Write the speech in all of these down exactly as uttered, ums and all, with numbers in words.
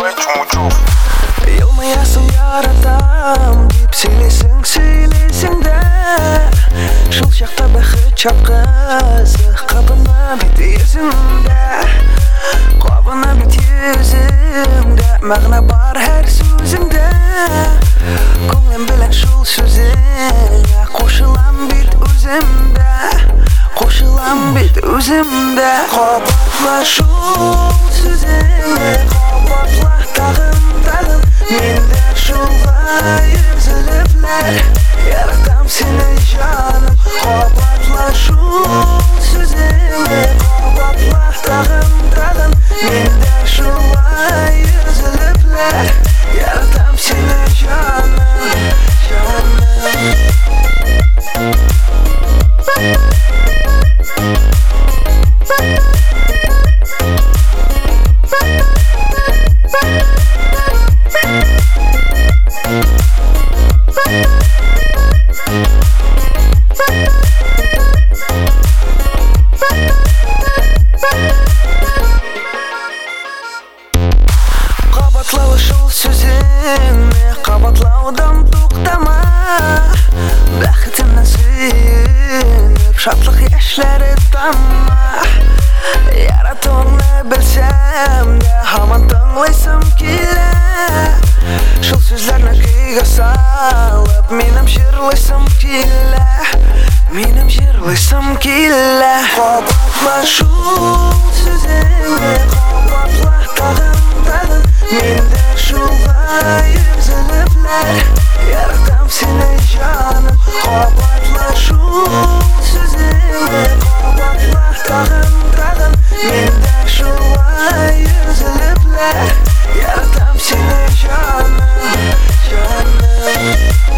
Yılmayasın yaratam deyip söylesің сөйлесің де Жыл жақта бақыт шапқасы қабына бет өзімде Қабына бет өзімде Мағына бар әр сөзіңде Көңлем білән шул сөзіңе Қошылам бет өзімде Қошылам бет өзімде Қабатла шул сөзіңе Қабатла тағым тағым Менде шулға үзіліплер Яратам сені жаным Қабатла шул сөзіңе Қабатла тағым тағым Менде шулға үзіліплер Яратам сені жаным Жаным Қабатлау шул сөзіңе Қабатлаудан тоқтама Бақытымнан сүйініп Шатлық яшьләре тамма Яратуыңны білсәм де Хаман тыңлайсым келә Шул сөзләрне көйгә салып Минем жырлайсым келә Минем жырлайсым келә Қабатла шул сөзіңе Қабатла тағым тағым Менде шулға үзіліплер Яратам сені жаным Қабатла шул сөзіңе Қабатла тағым тағым Менде шулға үзіліплер Яратам сені жаным Жаным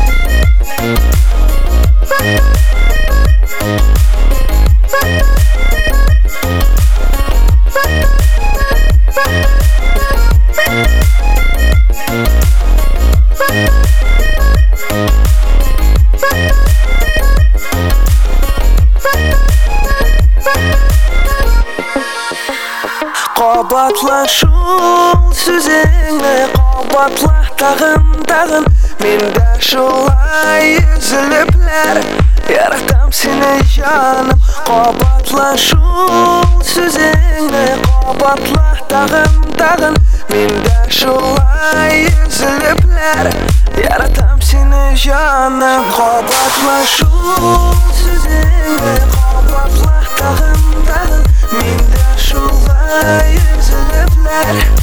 Қабатла шул сөзіңе Қабатла тағым тағым Менде шулай үзіліплер Яратам сені жаным Қабатла шул сөзіңе Қабатла тағым тағым Менде шулай үзіліплер Яратам сені жаным Қабатла шул сөзіңе Қабатла тағым тағым Менде шулай үзіліплер